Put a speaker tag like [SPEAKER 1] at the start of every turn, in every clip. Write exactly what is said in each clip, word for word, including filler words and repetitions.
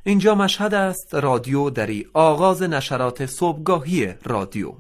[SPEAKER 1] اینجا مشهد است، رادیو دری، آغاز نشرات صبحگاهی رادیو.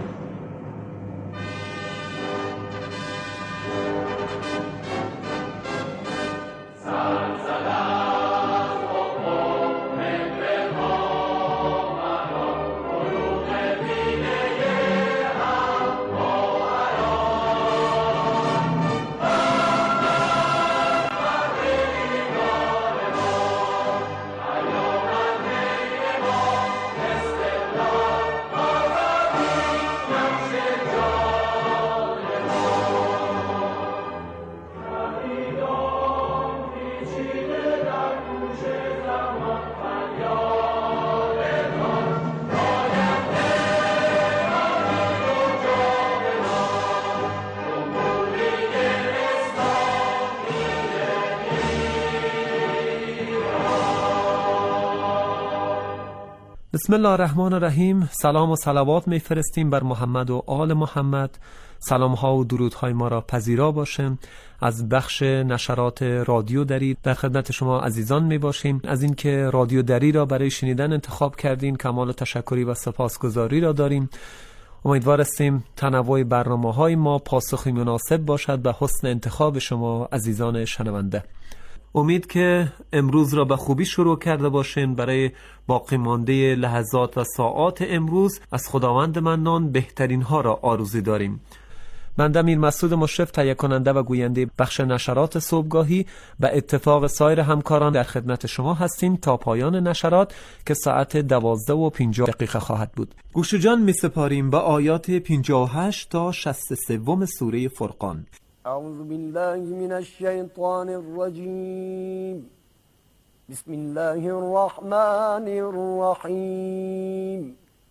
[SPEAKER 1] بسم الله الرحمن الرحیم. سلام و صلوات میفرستیم بر محمد و آل محمد. سلام ها و درود های ما را پذیرا باشیم. از بخش نشرات رادیو دری در خدمت شما عزیزان می باشیم. از اینکه رادیو دری را برای شنیدن انتخاب کردین کمال تشکری و سپاسگزاری را داریم. امیدوار هستیم تنوع برنامه های ما پاسخی مناسب باشد به حسن انتخاب شما عزیزان شنونده. امید که امروز را به خوبی شروع کرده باشین. برای باقی مانده لحظات و ساعات امروز از خداوند منان بهترین ها را آرزو داریم. بنده امیر مسعود مشرف تهیه کننده و گوینده بخش نشرات صبحگاهی به اتفاق سایر همکاران در خدمت شما هستیم تا پایان نشرات که ساعت دوازده و پنجاه دقیقه خواهد بود. گوش جان می سپاریم به آیات پنجاه و هشت تا شصت و سه سوره فرقان.
[SPEAKER 2] اعوذ بالله من الشیطان الرجیم. بسم الله الرحمن الرحیم.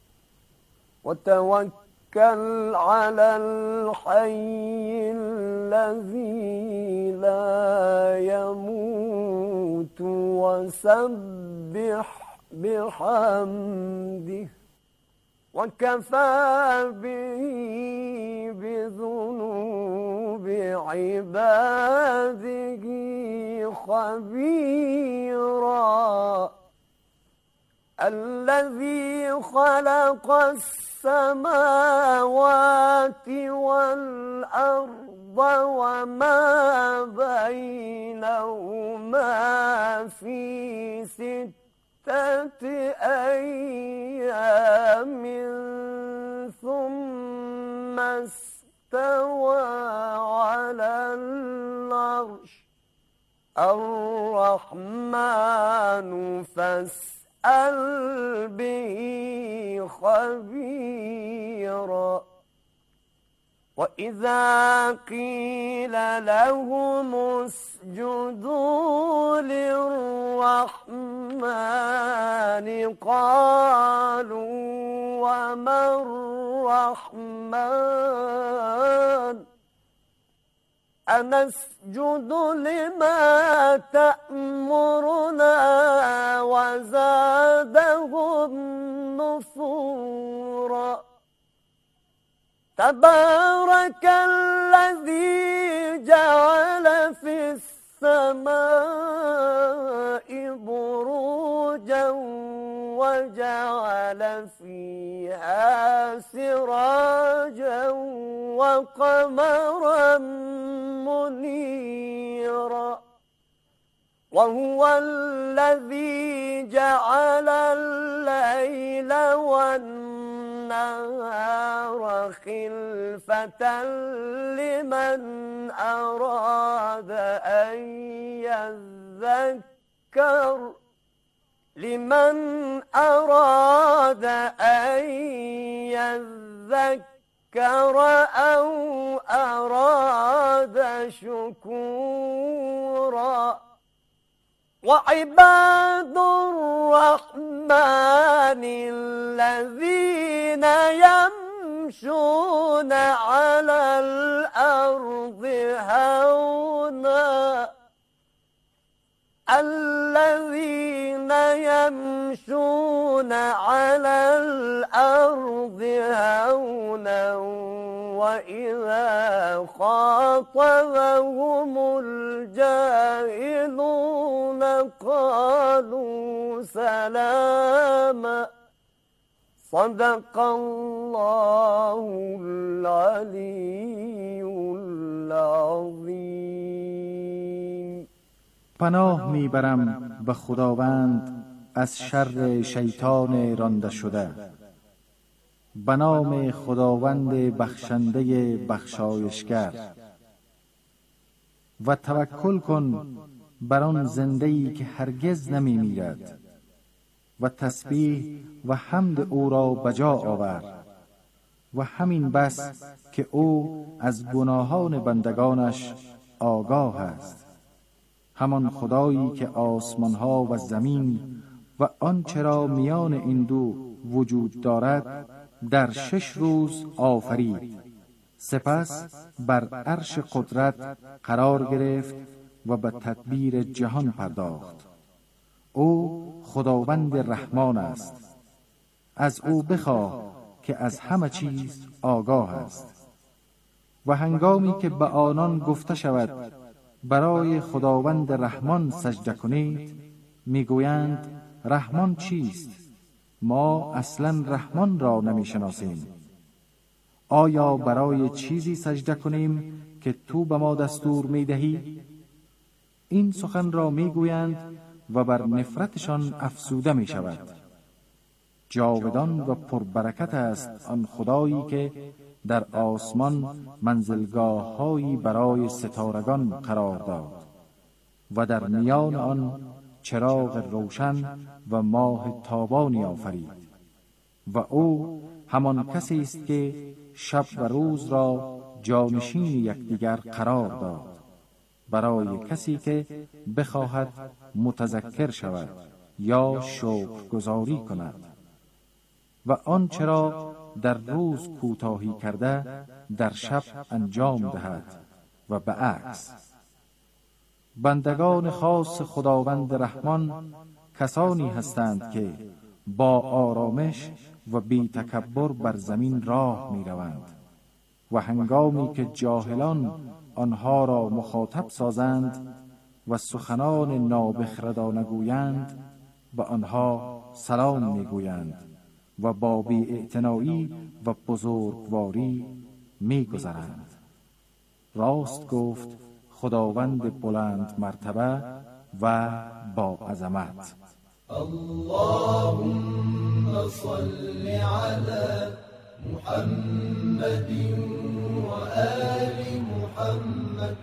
[SPEAKER 2] وتوکل علی الحی الذی لا يموت وسبح بحمده وكفى به بذنوب عباده خبيرا الذي خلق السماوات والأرض وما بينهما في ستة أيام ثم استوى على العرش الرحمن فاسأل به خبيرا وإذا قيل لهم اسجدوا للرحمن قالوا وما الرحمن أنسجد لما تأمرنا وزادهم نفورا تبارك الذي جعل في السماء بروجا وجعل فيها سراجا وقمرا منيرا وهو الذي جعل الليل والنهار خلفة لمن أراد أن يذكر لمن أراد أن يذكر أو أراد شكورا وعباد الرحمن الذين يمشون على الأرض هونا الذين يمشون على الأرض هونا وإذا خاطبهم الجاهلون قالوا سلاما صدق الله العلی العظیم.
[SPEAKER 3] پناه میبرم به خداوند از شر شیطان رانده شده. به نام خداوند بخشنده بخشایشگر. و توکل کن بر آن زنده‌ای که هرگز نمی میرد و تسبیح و حمد او را بجا آور و همین بس که او از گناهان بندگانش آگاه است. همان خدایی که آسمانها و زمین و آنچه را میان این دو وجود دارد در شش روز آفرید، سپس بر عرش قدرت قرار گرفت و به تدبیر جهان پرداخت. او خداوند رحمان است. از او بخواه که از همه چیز آگاه است. و هنگامی که به آنان گفته شود برای خداوند رحمان سجده کنید، میگویند رحمان چیست؟ ما اصلا رحمان را نمیشناسیم. آیا برای چیزی سجده کنیم که تو به ما دستور میدهی؟ این سخن را میگویند و بر نفرتشان افسوده می شود. جاودان و پربرکت است آن خدایی که در آسمان منزلگاه هایی برای ستارگان قرار داد و در میان آن چراغ روشن و ماه تابانی آفرید. و او همان کسی است که شب و روز را جانشین یکدیگر قرار داد برای کسی که بخواهد متذکر شود یا شکرگزاری کند. و آنچه را در روز کوتاهی کرده در شب انجام دهد و به عکس. بندگان خاص خداوند رحمان کسانی هستند که با آرامش و بی تکبر بر زمین راه می روند و هنگامی که جاهلان آنها را مخاطب سازند و سخنان نابخردانه گویند، به آنها سلام میگویند و با بی‌اعتنایی و بزرگواری میگذرند. راست گفت خداوند بلند مرتبه و با عظمت.
[SPEAKER 4] اللهم صل على محمد و آل محمد.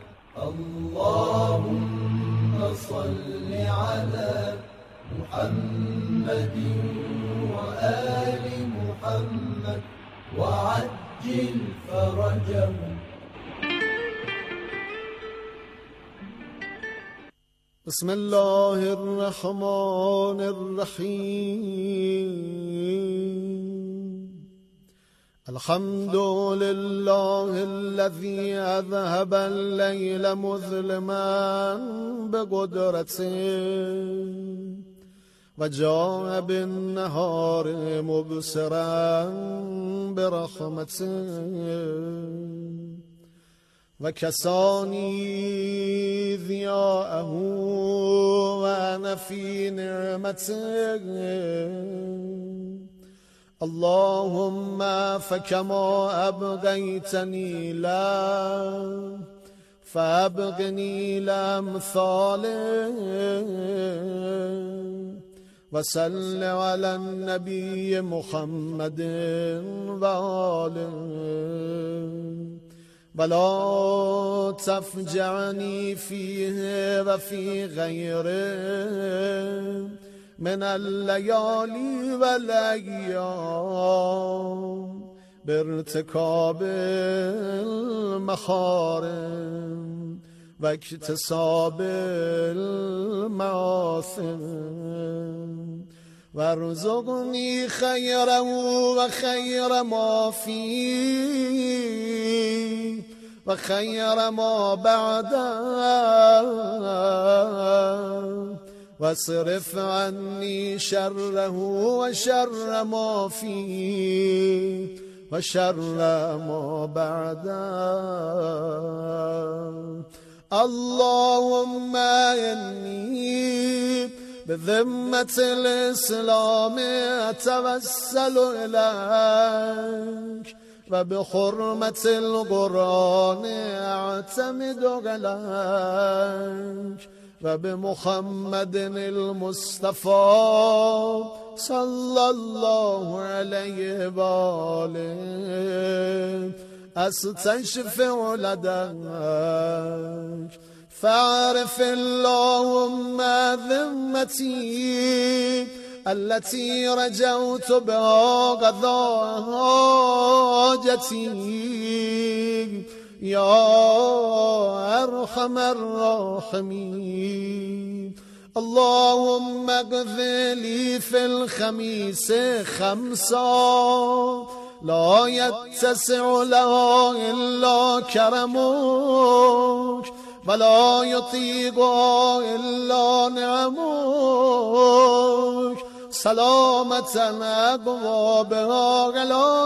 [SPEAKER 4] اللهم صل على محمد و آل محمد وعجل فرجهم.
[SPEAKER 5] بسم الله الرحمن الرحیم. الحمد لله الذي اذهب الليل مظلما بقدرته وجاء بالنهار مبصرا برحمته وكساني ضياءه وأنا في نعمته. اللهم فكما أبغيتني لا فأبغني لأمثاله. وصل على النبي محمد وآله ولا تفجعني فيه وفي غيره من الليالي والأيام بارتكاب المحارم واكتساب المعاصم وارزقني خيره وخير ما فيه وخير ما بعده واصرف عني شره وشر ما فيه و شر ما بعده. اللهم انی بذمة الإسلام أتوسل إليك وبحرمة القرآن أعتمد عليك وبمحمد المصطفى صلى الله عليه وآله أستشفع لديك. فاعرف اللهم ذمتي التي رجوت بها قضاء حاجتي يا أرحم الراحمين. اللهم اغفر لي في الخميس خمسا لا يتسع لها إلا كرمك ولا يطيقها إلا نعمك سلامة أبوابها على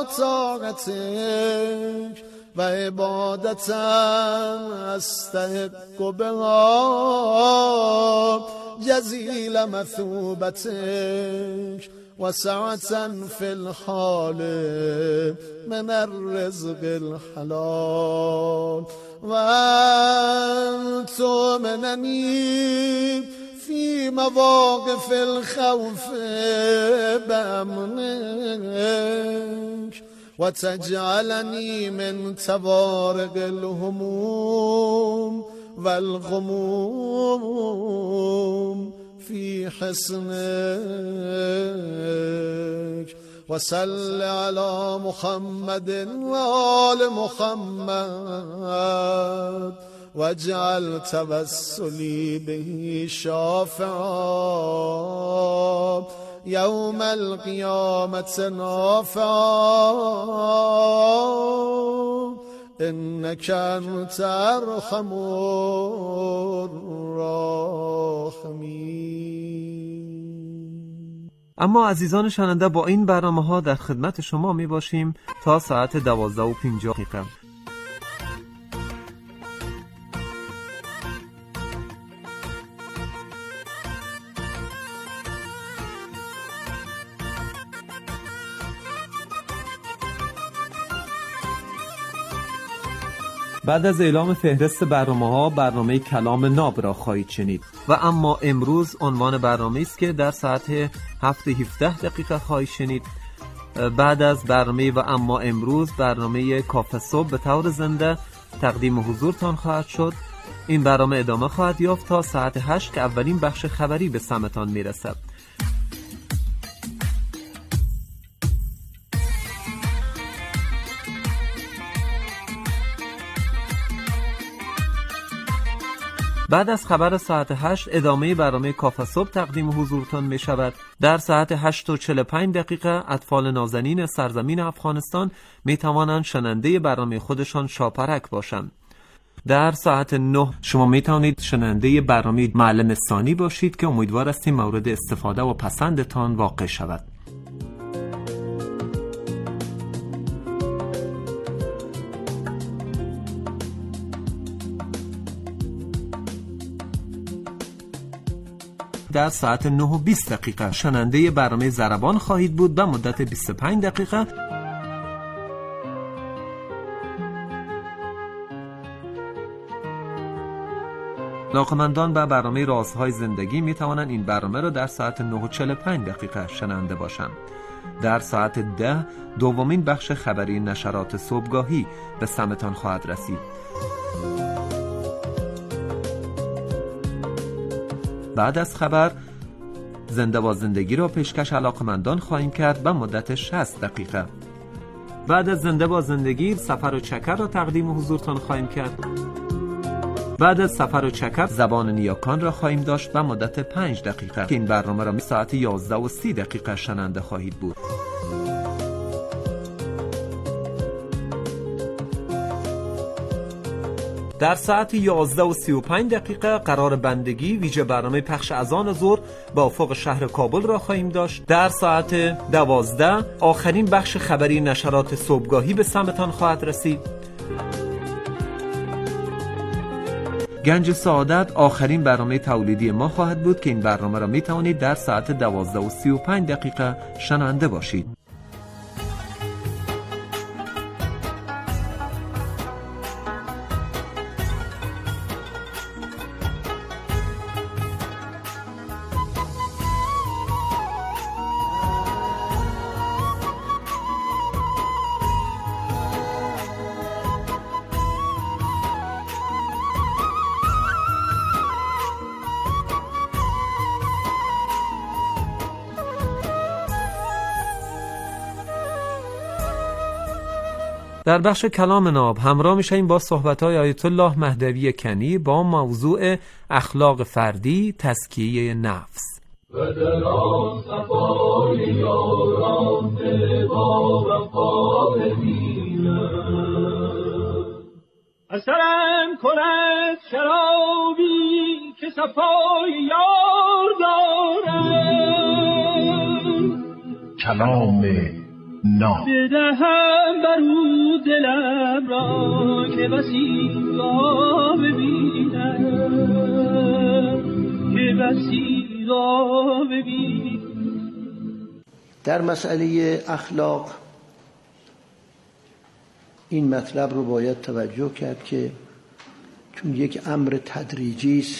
[SPEAKER 5] طاعتك وعبادة أستحق بها جزيل مثوبتك وسعة في الحال من الرزق الحلال وأن تؤمنني في مواقف الخوف بأمنك وتجعلني من توارق الهموم والغموم في حسنك. وصل على محمد وآل محمد واجعل توسلي به شافعا يوم القيامة نافعا إنك أنت أرحم الراحمين.
[SPEAKER 1] اما عزیزان شنونده با این برنامه ها در خدمت شما می باشیم تا ساعت دوازده و پنجاه دقیقه. بعد از اعلام فهرست برنامه‌ها برنامه کلام ناب را خواهید شنید و اما امروز عنوان برنامه است که در ساعت هفت و هفده دقیقه خواهید شنید. بعد از برنامه و اما امروز برنامه کافه صبح به طور زنده تقدیم حضورتان خواهد شد. این برنامه ادامه خواهد یافت تا ساعت هشت که اولین بخش خبری به سمتان میرسد. بعد از خبر ساعت هشت ادامه برنامه کافه صبح تقدیم حضورتان می شود. در ساعت هشت و چهل و پنج دقیقه اطفال نازنین سرزمین افغانستان می توانند شنونده برنامه خودشان شاپرک باشند. در ساعت نه شما می توانید شنونده برنامه معلم ثانی باشید که امیدوار هستیم مورد استفاده و پسندتان واقع شود. در ساعت نه و بیست دقیقه شنونده برنامه ضربان خواهید بود به مدت بیست و پنج دقیقه. علاقه‌مندان به برنامه رازهای زندگی می توانند این برنامه را در ساعت نه و چهل و پنج دقیقه شنونده باشند. در ساعت ده دومین بخش خبری نشرات صبحگاهی به سمتان خواهد رسید. بعد از خبر زنده با زندگی را پیشکش علاقه‌مندان خواهیم کرد به مدت شصت دقیقه. بعد از زنده با زندگی سفر و چکر را تقدیم حضورتان خواهیم کرد. بعد از سفر و چکر زبان نیاکان را خواهیم داشت به مدت پنج دقیقه که این برنامه را ساعت یازده و سی دقیقه شنونده خواهید بود. در ساعت یازده و سی و پنج دقیقه قرار بندگی ویژه برنامه پخش اذان ظهر با افق شهر کابل را خواهیم داشت. در ساعت دوازده آخرین بخش خبری نشرات صبحگاهی به سمتان خواهد رسید. گنج سعادت آخرین برنامه تولیدی ما خواهد بود که این برنامه را می توانید در ساعت دوازده و سی و پنج دقیقه شنونده باشید. در بخش کلام ناب همراه میشیم با صحبت‌های آیت الله مهدوی کنی با موضوع اخلاق فردی، تزکیه نفس.
[SPEAKER 4] و در آن صفای یاران دل با وفا ببینم، اثرم کند شرابی که صفای یار دارم.
[SPEAKER 6] کلام ناب
[SPEAKER 4] بدهم برو دلم را که بسی را ببینم، که بسی را ببینم.
[SPEAKER 7] در مسئله اخلاق این مطلب رو باید توجه کرد که چون یک امر تدریجی است،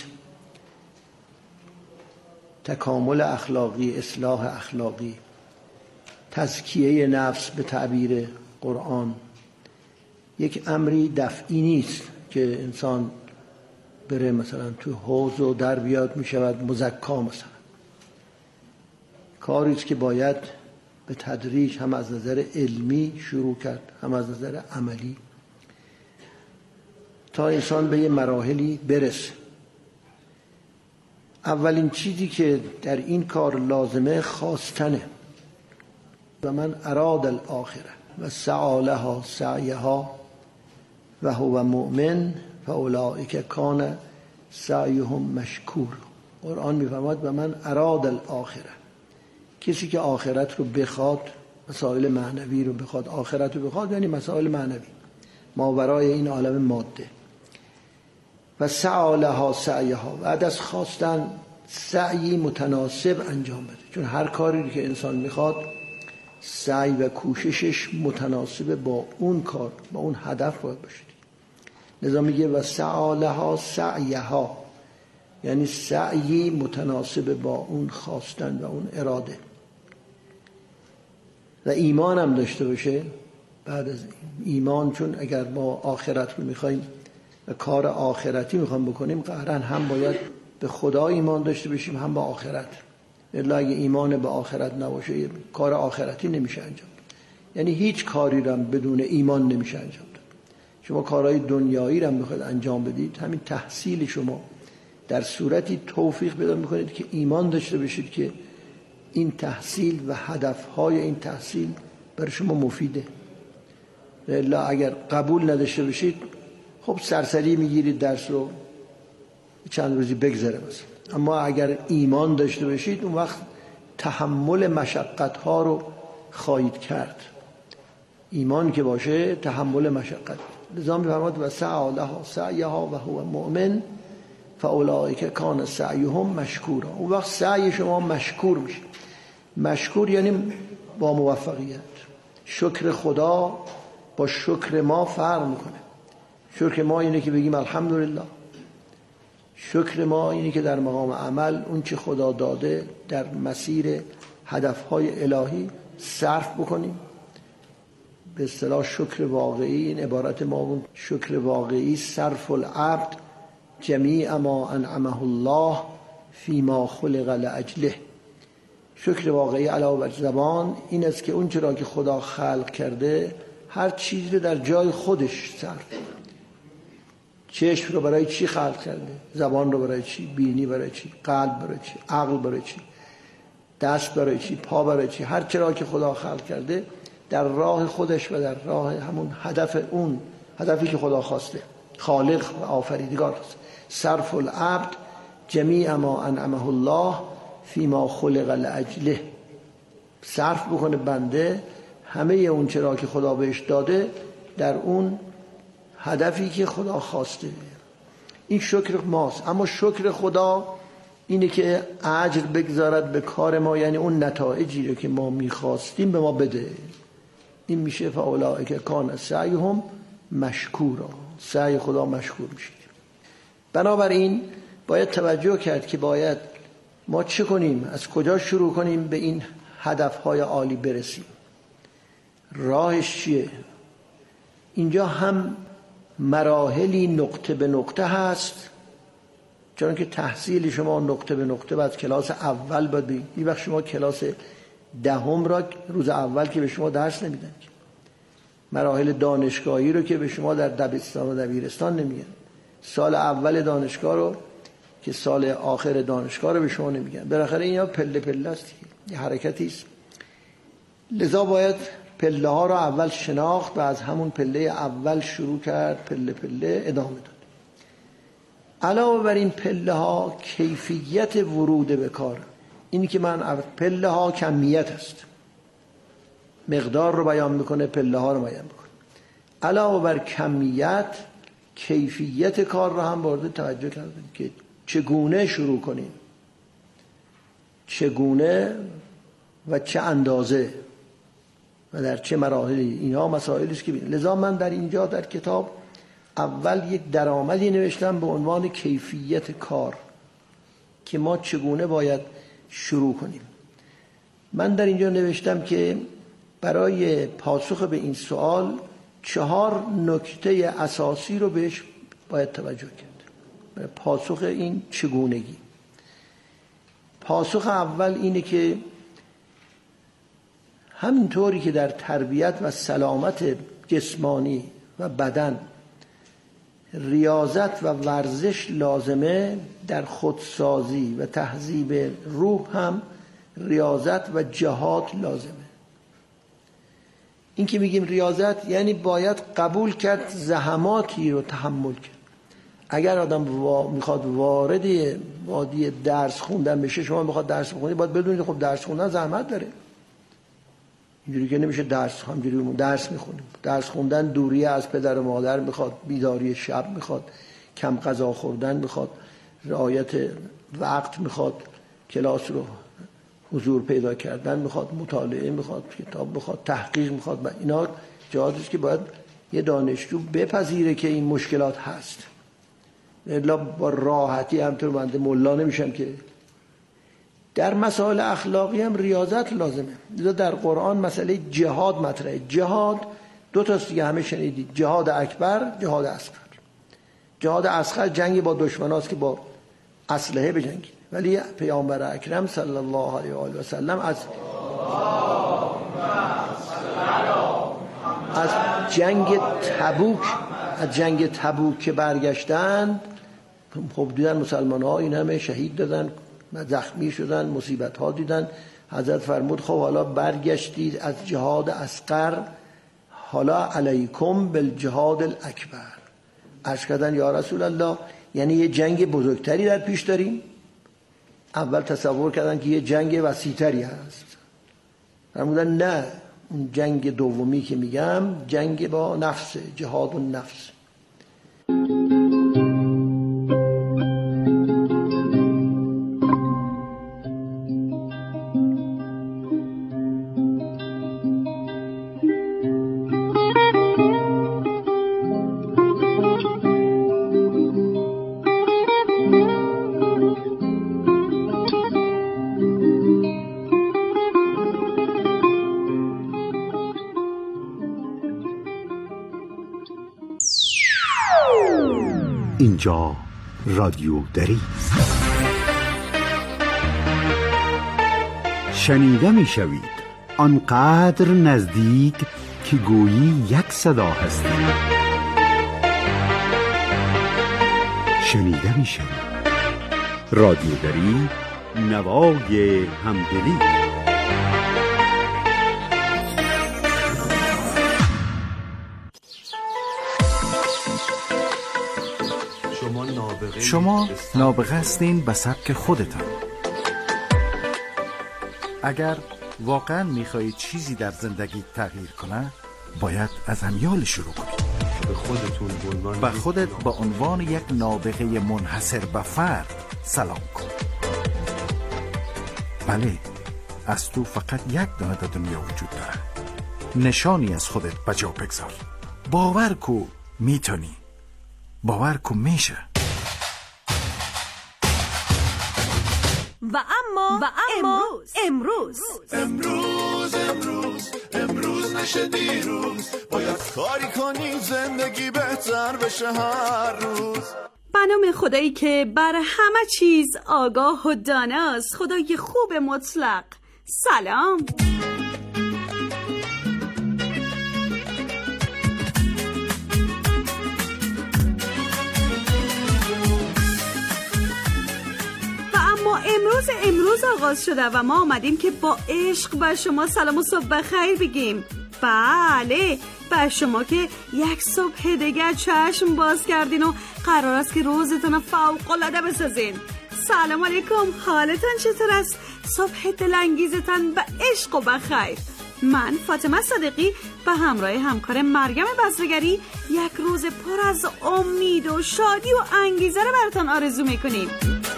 [SPEAKER 7] تکامل اخلاقی، اصلاح اخلاقی، تزکیه نفس به تعبیر قرآن یک امری دفعی نیست که انسان بره مثلا تو حوض و در بیاد می شود مزکا. مثلا کاری است که باید به تدریج هم از نظر علمی شروع کرد هم از نظر عملی تا انسان به یه مراحلی برسه. اولین چیزی که در این کار لازمه خواستنه. و من اراد الاخره و سعی لها سعیها و هو مؤمن فاولئک کان سعیهم مشکور. قرآن میفرماید و من اراد الاخره، کسی که آخرت رو بخواد، مسائل معنوی رو بخواد، آخرت رو بخواد یعنی مسائل معنوی ماورای این عالم ماده. و سعی لها سعیها، بعد از خواستن سعی متناسب انجام بده، چون هر کاری که انسان میخواد سعی و کوششش متناسب با اون کار، با اون هدف باید باشه. لذا میگه و سعی لها سعیها، یعنی سعی متناسب با اون خواستن و اون اراده. و ایمان هم داشته باشه بعد از ایمان، چون اگر ما آخرت رو میخوایم و کار آخرتی میخوایم بکنیم قطعاً هم باید به خدا ایمان داشته باشیم هم به آخرت. الا اگه ایمان به آخرت نباشه کار آخرتی نمیشه انجام. یعنی هیچ کاری رو بدون ایمان نمیشه انجام داد. شما کارهای دنیایی رو میخواید انجام بدید، همین تحصیل شما در صورتی توفیق پیدا میکنید که ایمان داشته باشید که این تحصیل و هدفهای این تحصیل برای شما مفیده. الا اگر قبول نداشته باشید خب سرسری میگیرید درس رو چند روزی بگذره مثلا. اما اگر ایمان داشته باشید اون وقت تحمل مشقت ها رو خواهید کرد. ایمان که باشه تحمل مشقت. لذا می‌فرماید و سعی لها سعیها و هو مؤمن فاولئک کان سعیهم مشکورا. اون وقت سعی شما مشکور میشه. مشکور یعنی با موفقیت. شکر خدا با شکر ما فرق میکنه. شکر ما اینه که بگیم الحمدلله. شکر ما اینه که در مقام عمل اون چه خدا داده در مسیر هدفهای الهی صرف بکنیم. به اصطلاح شکر واقعی این عبارت ما بود. شکر واقعی صرف العبد جمیع ما انعمه الله فیما خلق لاجله. شکر واقعی علاوه بر زبان این است که اون چرا که خدا خلق کرده هر چیز رو در جای خودش صرف. چشم رو برای چی خلق کرده؟ زبان رو برای چی؟ بینی برای چی؟ قلب برای چی؟ عقل برای چی؟ دست برای چی؟ پا برای چی؟ هر چرا که خدا خلق کرده در راه خودش و در راه همون هدف اون هدفی که خدا خواسته. خالق و آفریدگار است. صرف العبد جمیع ما انعمه الله فیما خلق لاجله، صرف بکنه بنده همه اون چرا که خدا بهش داده در اون هدفی که خدا خواسته. این شکر ماست. اما شکر خدا اینه که اجر بگذارد به کار ما، یعنی اون نتایجی رو که ما میخواستیم به ما بده. این میشه فاولئک کان سعیهم مشکورا، سعی خدا مشکور میشه. بنابراین باید توجه کرد که باید ما چه کنیم، از کجا شروع کنیم به این هدفهای عالی برسیم. راهش چیه؟ اینجا هم مراحلی نقطه به نقطه هست، چون که تحصیل شما نقطه به نقطه بعد کلاس اول باید بگید. این وقت شما کلاس دهم را روز اول که به شما درس نمیدن، مراحل دانشگاهی رو که به شما در دبستان و دبیرستان نمیگن، سال اول دانشگاه رو که سال آخر دانشگاه رو به شما نمیگن. بالاخره اینا پله پله است، یه حرکتی است. لذا باید پله ها رو اول شناخت و از همون پله اول شروع کرد، پله پله ادامه داد. علاوه بر این پله ها کیفیت ورود به کار، اینی که من پله ها کمیت است، مقدار رو بیان میکنه، پله ها رو بیان میکنه. علاوه بر کمیت کیفیت کار رو هم وارد توجه کردیم که چگونه شروع کنیم، چگونه و چه اندازه و در چه مراحلی. اینها مسائلی است که بین. لذا من در اینجا در کتاب اول یک درآمدی نوشتم به عنوان کیفیت کار که ما چگونه باید شروع کنیم. من در اینجا نوشتم که برای پاسخ به این سوال چهار نکته اساسی رو بهش باید توجه کرد برای پاسخ این چگونگی. پاسخ اول اینه که همینطوری که در تربیت و سلامت جسمانی و بدن ریاضت و ورزش لازمه، در خودسازی و تهذیب روح هم ریاضت و جهاد لازمه. این که میگیم ریاضت یعنی باید قبول کرد زحماتی رو تحمل کرد. اگر آدم وا... میخواد وارد وادی درس خوندن بشه، شما میخواد درس بخونید باید بدونید خب درس خوندن زحمت داره. اینجوری که نمیشه درس همجوری درس میخونیم. درس خوندن دوری از پدر و مادر میخواد، بیداری شب میخواد، کم غذا خوردن میخواد، رعایت وقت میخواد، کلاس رو حضور پیدا کردن میخواد، مطالعه میخواد، کتاب میخواد، تحقیق میخواد. و اینا جهاتی است که باید یه دانشجو بپذیره که این مشکلات هست. الا با راحتی همطور بنده ملا نمیشم که. در مسائل اخلاقی هم ریاضت لازمه. لذا در قرآن مسئله جهاد مطرحه. جهاد دو تاست دیگه، همه شنیدید، جهاد اکبر، جهاد اصغر. جهاد اصغر جنگ با دشمناست که با اسلحه بجنگید، ولی پیامبر اکرم صلی الله علیه و آله و سلم از از جنگ تبوک از جنگ تبوک که برگشتند، خب دیدن مسلمان ها این همه شهید دادن، زخمی شدن، مصیبت ها دیدن. حضرت فرمود خب حالا برگشتید از جهاد اصغر، حالا علیکم بالجهاد الاکبر. عرض کردن یا رسول الله یعنی یه جنگ بزرگتری در پیش داریم؟ اول تصور کردن که یه جنگ وسیع‌تری هست. فرمودن نه، اون جنگ دومی که میگم جنگ با نفس، جهاد النفس.
[SPEAKER 8] اینجا رادیو دری است. شنیده می شوید آنقدر نزدیک که گویی یک صدا هستی. شنیده می شوید رادیو دری، نوای همدلی.
[SPEAKER 9] شما نابغه
[SPEAKER 3] شما نابغه هستین به سبک خودتان. اگر واقعا میخواهید چیزی در زندگی تغییر کنه، باید از همیال شروع کنید.
[SPEAKER 9] به خودتون به عنوان
[SPEAKER 3] به خودت به عنوان یک نابغه منحصر به فرد سلام کن. بله، از تو فقط یک دانه در دنیا وجود داره. نشانی از خودت بجا بگذار. باور کو میتونی. باور کو میشه.
[SPEAKER 10] و اما و اما امروز
[SPEAKER 5] امروز امروز امروز نشه دیروز، باید کاری کنی زندگی بهتر بشه هر روز.
[SPEAKER 10] به نام خدایی که بر همه چیز آگاه و داناست، خدای خوب مطلق. سلام. امروز امروز آغاز شده و ما آمدیم که با عشق بر شما سلام و صبح بخیر بگیم. بله، بر شما که یک صبح دیگر چشم باز کردین و قرار است که روزتون فوق العاده بسازین. سلام علیکم، حالتان چطور است؟ صبح دلانگیزتان به عشق و بخیر. من فاطمه صدیقی به همراه همکار مریم بصره‌گری یک روز پر از امید و شادی و انگیزه رو براتون آرزو میکنیم.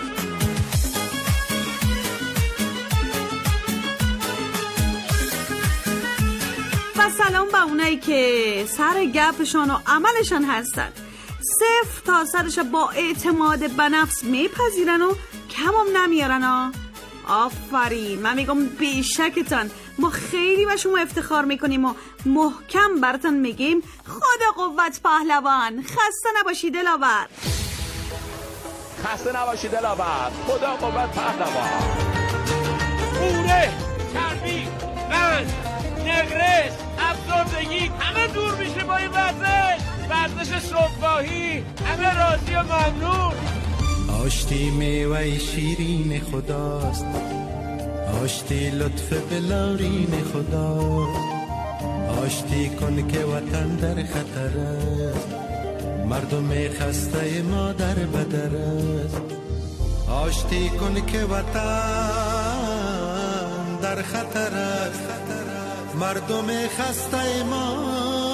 [SPEAKER 10] و سلام به اونایی که سر گپشان و عملشان هستن، صفر تا صدش با اعتماد به نفس میپذیرن و کمم نمیارن ها. آفرین، من میگم بیشکتان. ما خیلی به شما افتخار میکنیم و محکم براتون میگیم خدا قوت پهلوان. خسته نباشی دلاور.
[SPEAKER 11] خسته نباشی دلاور. خدا قوت پهلوان. اوره، چربی، قند، نقرس، افسردگی همه دور میشه با این ورزش. ورزش صبحگاهی، همه راضی و ممنون.
[SPEAKER 12] آشتی میوه شیرین خداست، آشتی لطف بلارین خداست. آشتی کن که وطن در خطر است، مردم خسته ما در بدر است. آشتی کن که وطن در خطر است، مردم خسته ما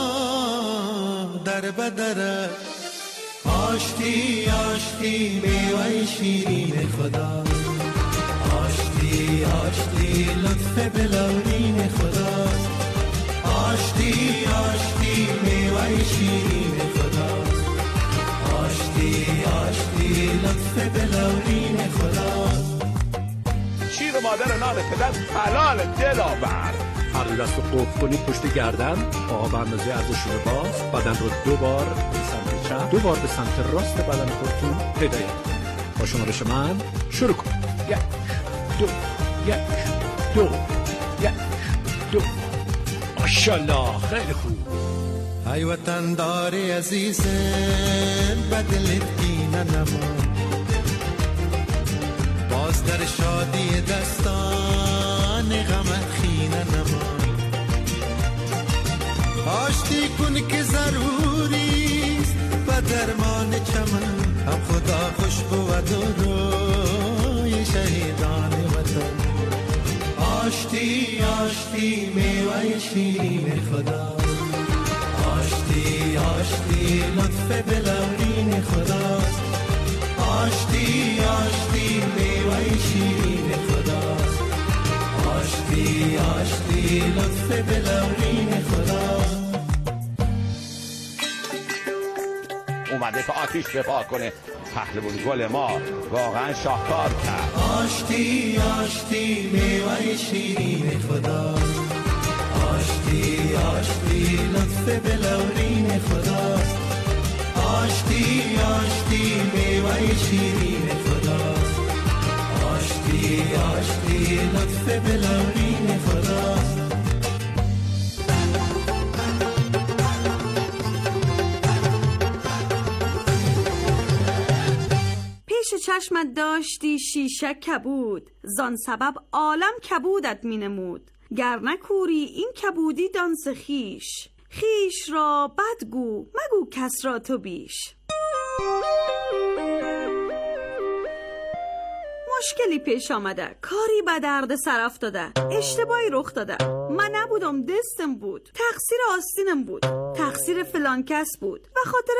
[SPEAKER 12] در بدر است. آشتی آشتی میوه شیرین خدا، آشتی آشتی لطف بلارین خدا. آشتی آشتی میوه شیرین خدا، آشتی آشتی لطف بلارین خدا.
[SPEAKER 11] شیر مادر نان پدر حلال دلاور.
[SPEAKER 9] هر دو دست رو قفل کنید پشت گردن، پاها به اندازه ارزشون باز، بدن رو دو بار به سمت چپ، دو بار به سمت راست بدن خودتون هدایت. با شمارش من شروع کن. یک دو یک دو یک دو. ماشاءالله، خیلی خوب.
[SPEAKER 12] ای وطن داری عزیزم، بدلت کینه نما، باز در شادی دستان غمت خینه نما. آشتی کن که ضروریست و درمان چمن، هم خدا خوش بود و روی شهیدان وطن. آشتی آشتی میوه شیرین خدا، آشتی آشتی لطف بلارین خدا. آشتی آشتی میوه شیرین خدا، آشتی آشتی لطف بلارین خدا.
[SPEAKER 11] اومده که آتیش بپا کنه. پهلوان گل ما واقعا شاهکار کرد.
[SPEAKER 12] آشتی آشتی میوه شیرین خدا، آشتی آشتی لطف بلارین خدا. آشتی آشتی میوه شیرین خدا، آشتی آشتی لطف بلارین خدا.
[SPEAKER 10] پیش چشمت داشتی شیشه کبود، زان سبب عالم کبودت می نمود. گر نکوری این کبودی دانس خیش، خیش را بدگو مگو کس را تو بیش. مشکلی پیش آمده، کاری به درد سر افتاده، اشتباهی رخ داده، من نبودم، دستم بود، تقصیر آستینم بود، تقصیر فلان کس بود، و خاطر